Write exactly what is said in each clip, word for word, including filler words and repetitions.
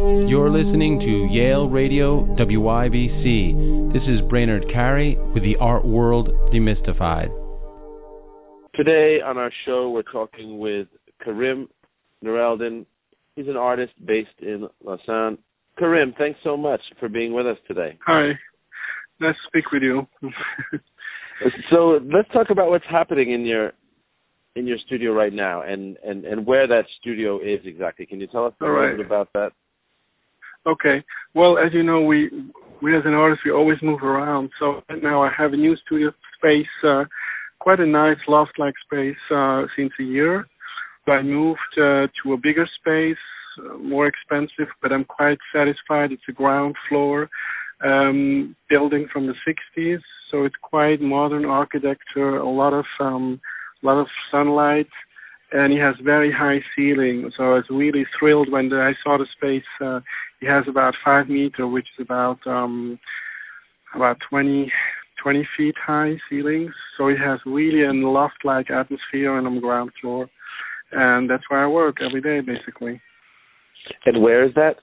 You're listening to Yale Radio W I B C. This is Brainerd Carey with the Art World Demystified. Today on our show, we're talking with Karim Nouraldin. He's an artist based in Lausanne. Karim, thanks so much for being with us today. Hi. Nice to speak with you. So let's talk about what's happening in your in your studio right now and, and, and where that studio is exactly. Can you tell us a All little right. bit about that? Okay. Well, as you know, we we as an artist, we always move around. So right now I have a new studio space, uh, quite a nice loft-like space uh, since a year. So I moved uh, to a bigger space, uh, more expensive, but I'm quite satisfied. It's a ground floor um, building from the sixties, so it's quite modern architecture, a lot of um, a lot of sunlight, and he has very high ceiling. So I was really thrilled when the, I saw the space. Uh, he has about five meter, which is about um, about twenty, twenty feet high ceilings. So it has really a loft-like atmosphere and on the ground floor. And that's where I work every day, basically. And where is that?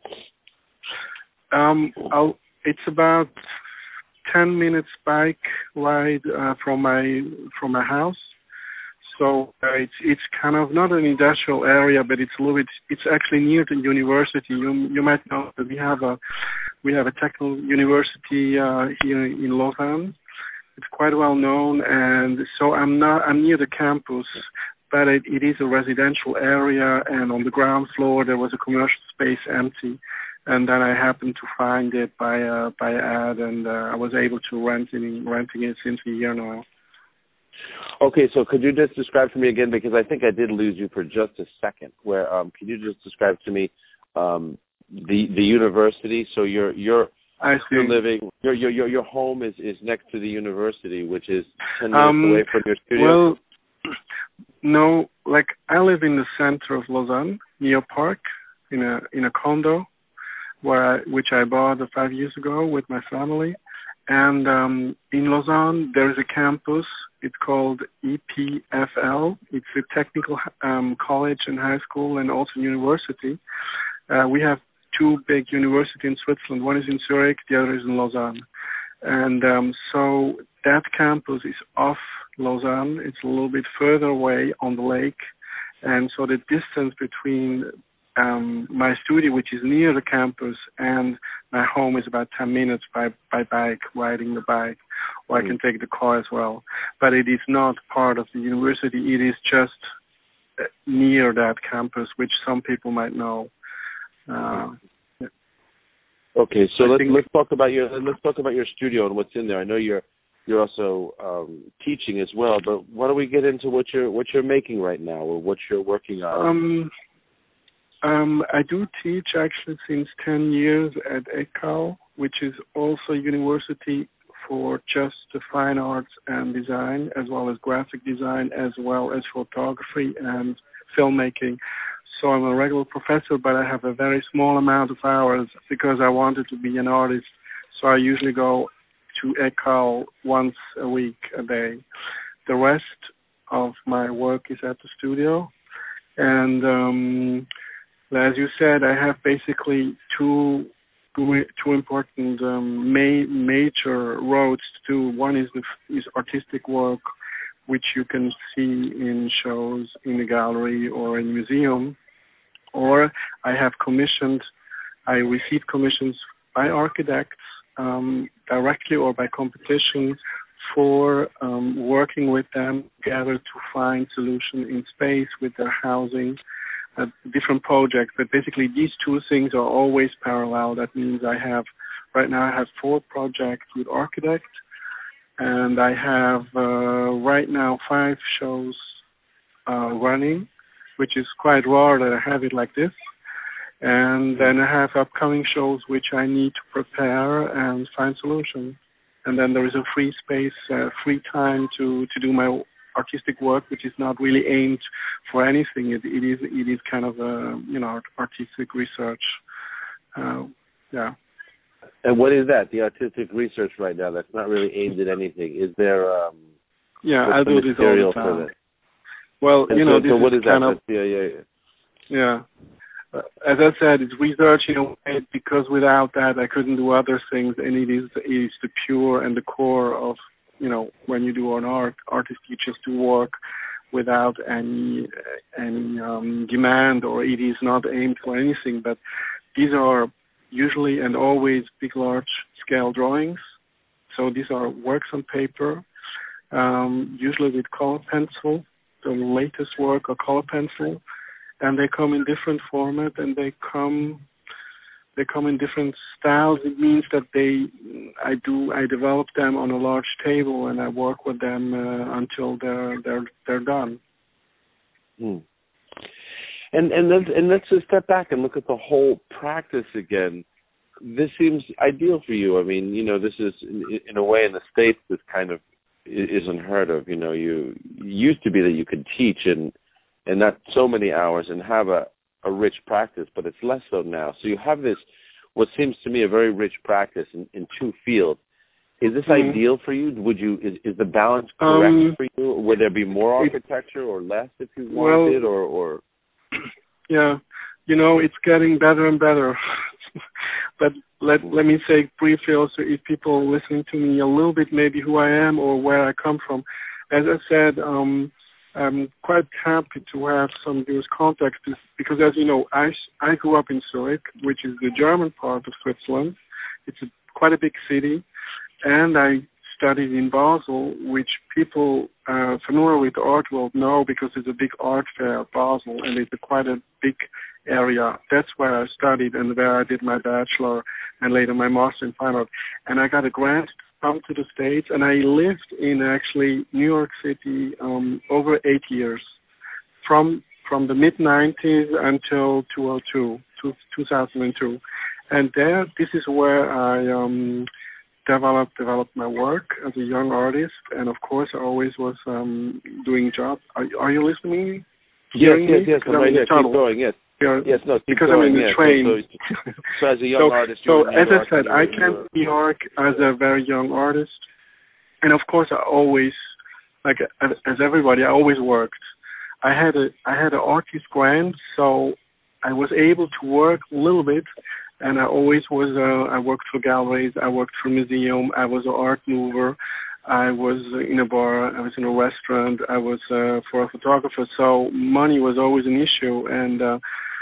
Um, I'll, it's about ten minutes bike ride uh, from my from my house. So uh, it's it's kind of not an industrial area, but it's a little bit. It's actually near the university. You you might know that we have a we have a technical university uh, here in Lausanne. It's quite well known, and so I'm not I'm near the campus, but it, it is a residential area, and on the ground floor there was a commercial space empty, and then I happened to find it by uh, by ad, and uh, I was able to rent it, renting it since a year now. Okay, so could you just describe to me again, because I think I did lose you for just a second. Where um, can you just describe to me um, the the university? So you're you're I see. you're living your your your your home is, is next to the university, which is ten minutes um, away from your studio. Well, no, like I live in the center of Lausanne, near Park, in a in a condo, where I, which I bought five years ago with my family. And um, in Lausanne, there is a campus. It's called E P F L. It's a technical um, college and high school and also university. Uh, we have two big universities in Switzerland. One is in Zurich, the other is in Lausanne. And um, so that campus is off Lausanne. It's a little bit further away on the lake. And so the distance between Um, my studio, which is near the campus, and my home is about ten minutes by, by bike, riding the bike, or I can take the car as well. But it is not part of the university. It is just near that campus, which some people might know. Uh, yeah. Okay, so I let's think, let's talk about your let's talk about your studio and what's in there. I know you're you're also um, teaching as well, but why don't we get into what you're what you're making right now or what you're working on? Um, Um, I do teach actually since ten years at E C A L, which is also a university for just the fine arts and design, as well as graphic design, as well as photography and filmmaking. So I'm a regular professor, but I have a very small amount of hours because I wanted to be an artist. So I usually go to E C A L once a week, a day. The rest of my work is at the studio. And um, as you said, I have basically two two important um, ma- major roads to do. One is the is artistic work, which you can see in shows in the gallery or in museum. Or I have commissioned, I receive commissions by architects um, directly or by competition for um, working with them together to find solution in space with their housing. Uh, different projects, but basically these two things are always parallel. That means I have, right now I have four projects with architects, and I have uh, right now five shows uh, running, which is quite rare that I have it like this. And then I have upcoming shows which I need to prepare and find solutions. And then there is a free space, uh, free time to, to do my artistic work, which is not really aimed for anything. It, it is it is kind of a you know artistic research. Uh, yeah. And what is that? The artistic research right now that's not really aimed at anything. Is there? Um, yeah, I do this all the time. Well, and you know, so, this so what is is kind that? of yeah, yeah, yeah. yeah. uh, as I said, it's research in a way because without that I couldn't do other things, and it is it is the pure and the core of, you know, when you do an art, artist teachers to work without any any um, demand, or it is not aimed for anything. But these are usually and always big, large scale drawings. So these are works on paper, um, usually with color pencil. The latest work or color pencil, and they come in different format, and they come they come in different styles. It means that they I do I develop them on a large table, and I work with them uh, until they're they're they're done. Hmm. And and let's and let's just step back and look at the whole practice again. This seems ideal for you. I mean, you know, this is in, in a way in the States this kind of is unheard of. You know, you it used to be that you could teach in and not so many hours and have a, a rich practice, but it's less so now. So you have this, what seems to me a very rich practice in, in two fields. Is this mm-hmm. ideal for you? Would you is, is the balance correct um, for you? Would there be more architecture or less if you wanted, well, or, or? Yeah, you know, it's getting better and better. But let let me say briefly also, if people listening to me a little bit, maybe who I am or where I come from. As I said, um, I'm quite happy to have some Jewish context because, as you know, I, I grew up in Zurich, which is the German part of Switzerland. It's a, quite a big city, and I studied in Basel, which people uh, familiar with the art world know because it's a big art fair, Basel, and it's a quite a big area. That's where I studied and where I did my bachelor and later my master in fine art. And I got a grant to come to the States, and I lived in actually New York City um, over eight years, from from the mid nineties until two thousand two, two thousand two. And there, this is where I um, developed developed my work as a young artist. And of course, I always was um, doing jobs. Are, are you listening? Yes, yes, yes. I'm right here. Keep going. Yes. Yes, no, keep because going, I'm in the yes. train. So, so, so as a young so, artist, so you as York, I said, I came to New York as a very young artist, and of course, I always, like as, as everybody, I always worked. I had a I had an artist grant, so I was able to work a little bit, and I always was. Uh, I worked for galleries, I worked for museum, I was an art mover. I was in a bar, I was in a restaurant, I was uh, for a photographer, so money was always an issue, and uh,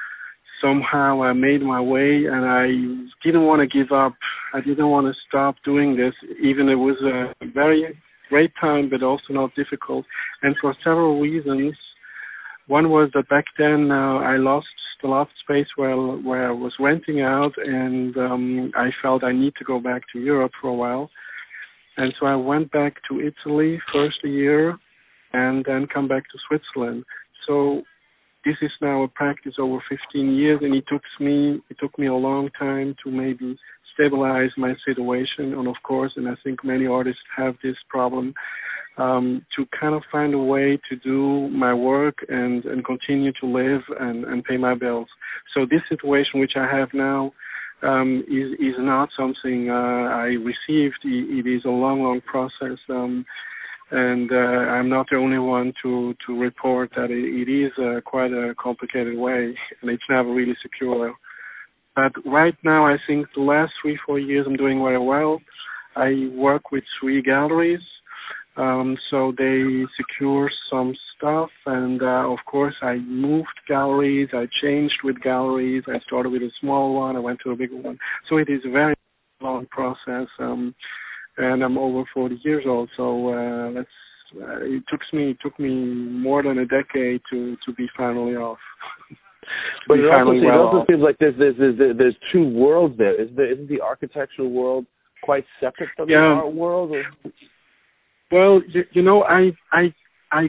somehow I made my way, and I didn't want to give up. I didn't want to stop doing this, even it was a very great time, but also not difficult, and for several reasons. One was that back then uh, I lost the loft space where, where I was renting out, and um, I felt I need to go back to Europe for a while. And so I went back to Italy first a year and then come back to Switzerland. So this is now a practice over fifteen years, and it took me it took me a long time to maybe stabilize my situation. And of course, and I think many artists have this problem, um, to kind of find a way to do my work and, and continue to live and, and pay my bills. So this situation which I have now Um, is is not something uh, I received. It, it is a long, long process, um, and uh, I'm not the only one to, to report that it, it is uh, quite a complicated way, and it's never really secure. But right now, I think the last three, four years, I'm doing very well. I work with three galleries. Um, so they secure some stuff, and uh, of course I moved galleries, I changed with galleries, I started with a small one, I went to a bigger one. So it is a very long process, um, and I'm over forty years old, so uh, that's, uh, it took me it took me more than a decade to, to be finally off. But it also, well it also seems like there's, there's, there's, there's two worlds there. Isn't, there. isn't the architectural world quite separate from yeah. the art world? Or? Well, you, you know, I, I, I,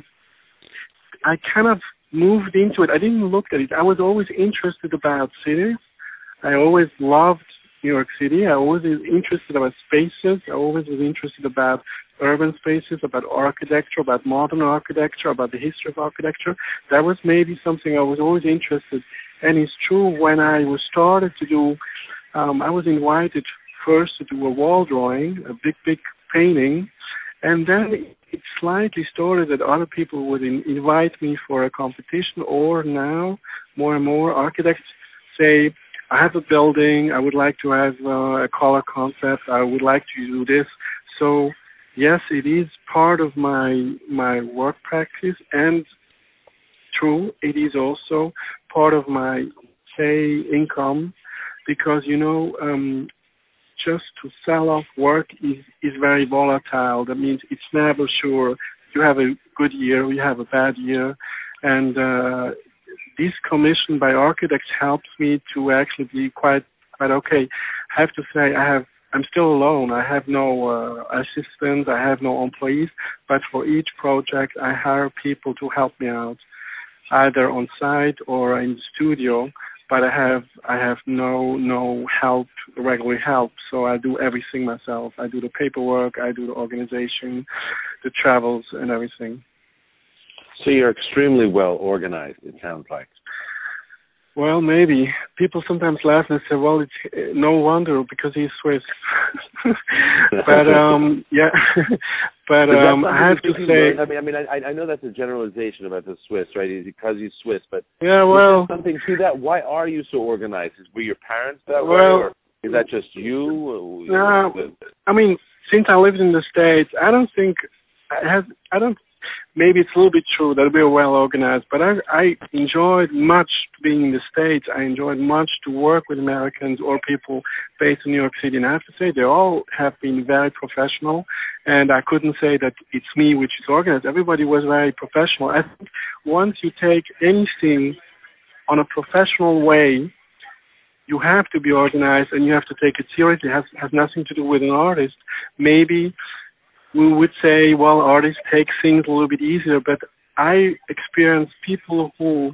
I kind of moved into it. I didn't look at it. I was always interested about cities. I always loved New York City. I always was interested about spaces. I always was interested about urban spaces, about architecture, about modern architecture, about the history of architecture. That was maybe something I was always interested. And it's true, when I was started to do, um, I was invited first to do a wall drawing, a big, big painting. And then it slightly started that other people would in, invite me for a competition, or now more and more architects say, I have a building, I would like to have uh, a color concept, I would like to do this. So yes, it is part of my my work practice, and true, it is also part of my, say, income, because, you know, um, just to sell off work is, is very volatile. That means it's never sure. You have a good year, you have a bad year, and uh, this commission by architects helps me to actually be quite quite okay. I have to say, I have I'm still alone. I have no uh, assistants, I have no employees, but for each project, I hire people to help me out, either on site or in the studio. But I have I have no no help, regular help, so I do everything myself. I do the paperwork, I do the organization, the travels, and everything. So you're extremely well organized, it sounds like. Well, maybe. People sometimes laugh and say, well, it's uh, no wonder because he's Swiss. but, um, yeah. but um, I have to say... I mean, I mean, I, I know that's a generalization about the Swiss, right? Is because he's Swiss, but yeah, well, is there something to that? Why are you so organized? Were your parents that well, way, or is that just you? Uh, I mean, since I lived in the States, I don't think... I have. I don't... Maybe it's a little bit true that we're well organized, but I, I enjoyed much being in the States. I enjoyed much to work with Americans or people based in New York City. And I have to say, they all have been very professional. And I couldn't say that it's me which is organized. Everybody was very professional. I think once you take anything on a professional way, you have to be organized and you have to take it seriously. It has, has nothing to do with an artist. Maybe we would say, well, artists take things a little bit easier, but I experience people who,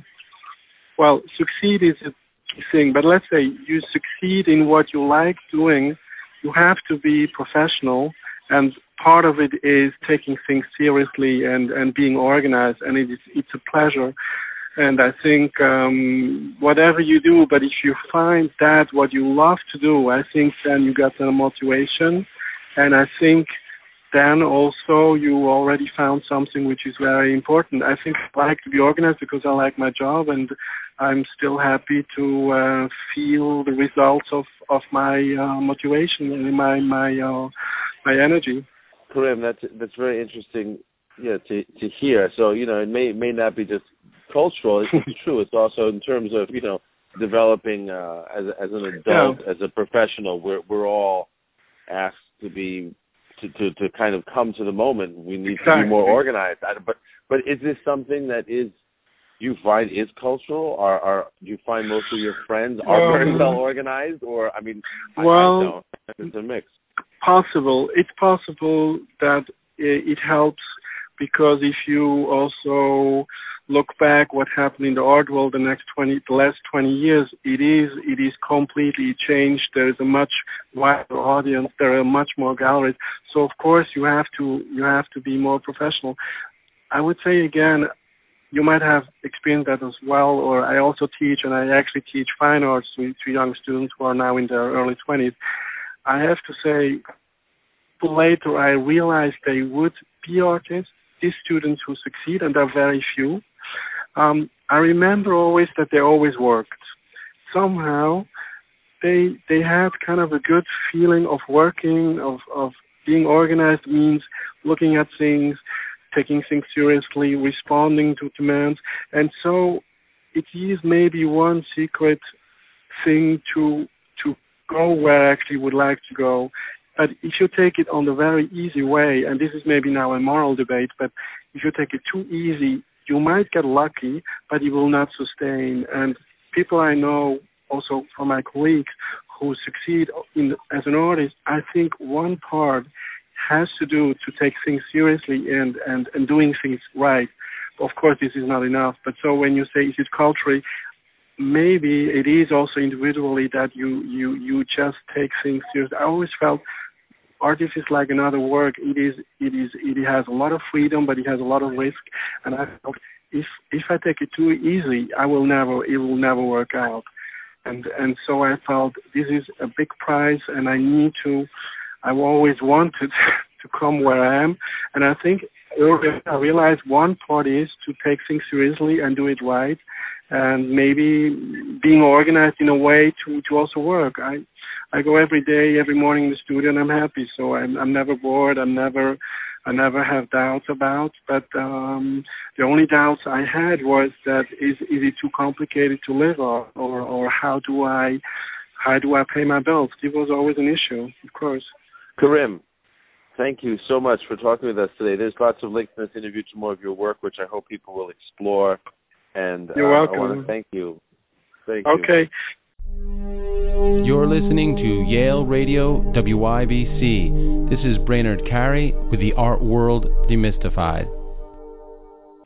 well, succeed is a thing, but let's say you succeed in what you like doing, you have to be professional, and part of it is taking things seriously and, and being organized, and it is, it's a pleasure. And I think um, whatever you do, but if you find that what you love to do, I think then you got the motivation, and I think then also you already found something which is very important. I think I like to be organized because I like my job, and I'm still happy to uh, feel the results of, of my uh, motivation and my my uh, my energy. Karim, that's that's very interesting, yeah, to to hear. So you know, it may may not be just cultural. It's true. It's also in terms of you know developing uh, as as an adult, yeah. as a professional. We're we're all asked to be. To, to, to kind of come to the moment, we need exactly. to be more organized. But but is this something that is you find is cultural? Or, or do you find most of your friends are um, very well organized? Or I mean, well, I, I don't. It's a mix. Possible. It's possible that it helps because if you also look back what happened in the art world the next twenty, the last twenty years, it is it is completely changed. There is a much wider audience. There are much more galleries. So of course you have to you have to be more professional. I would say again, you might have experienced that as well. Or I also teach, and I actually teach fine arts to, to young students who are now in their early twenties. I have to say, later I realized they would be artists. These students who succeed, and there are very few. Um, I remember always that they always worked. Somehow, they they had kind of a good feeling of working, of, of being organized means looking at things, taking things seriously, responding to demands. And so it is maybe one secret thing to to go where I actually would like to go. But if you take it on the very easy way, and this is maybe now a moral debate, but if you take it too easy, you might get lucky, but you will not sustain. And people I know, also from my colleagues, who succeed in, as an artist, I think one part has to do to take things seriously and, and, and doing things right. Of course, this is not enough. But so when you say, is it culturally, maybe it is also individually that you, you, you just take things seriously. I always felt art is like another work. It is, it is, it has a lot of freedom, but it has a lot of risk. And I felt if if I take it too easy, I will never, it will never work out. And and so I felt this is a big prize, and I need to. I've always wanted to come where I am, and I think earlier I realized one part is to take things seriously and do it right, and maybe being organized in a way to, to also work. I I go every day, every morning in the studio, and I'm happy. So I'm I'm never bored. I'm never I never have doubts about. But um, the only doubts I had was that is is it too complicated to live, or or, or how do I how do I pay my bills? It was always an issue, of course. Karim, thank you so much for talking with us today. There's lots of links in this interview to more of your work, which I hope people will explore. And You're uh, welcome. I want to thank you. Thank okay. you. You're listening to Yale Radio W I B C. This is Brainard Carey with the Art World Demystified.